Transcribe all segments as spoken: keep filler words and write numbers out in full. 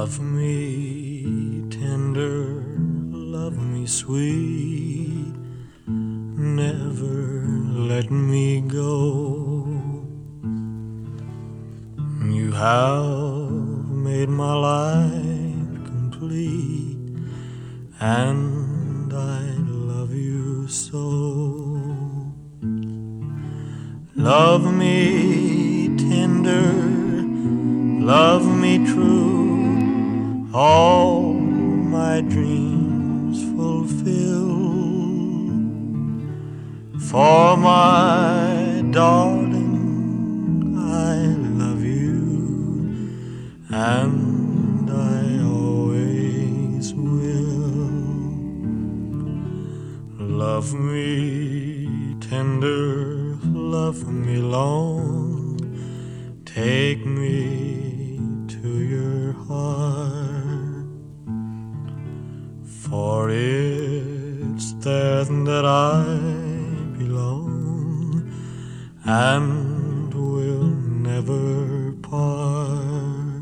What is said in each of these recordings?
Love me tender, love me sweet, never let me go. You have made my life complete, and I love you so. Love me tender, love me true, all my dreams fulfill. For my darling, I love you, and I always will. Love me tender, love me long, take me to your heart, for it's there that I belong and will never part.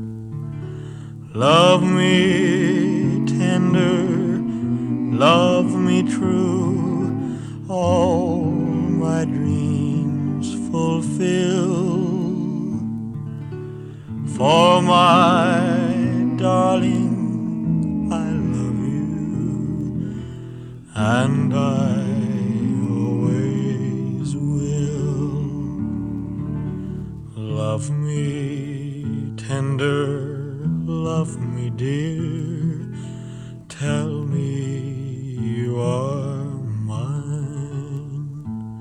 Love me tender, love me true, all my dreams fulfill. For my darling, I love you, and I always will. Love me tender, love me dear, tell me you are mine.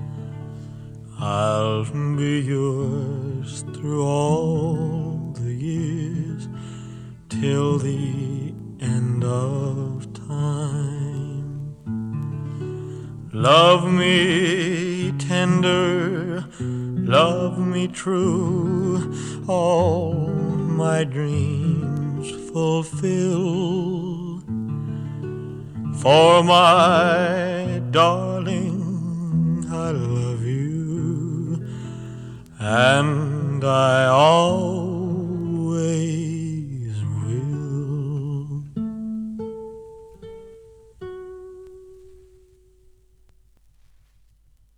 I'll be yours through all the years, till the end of time. Love me tender, love me true, all my dreams fulfill. For my darling, I love you, and I always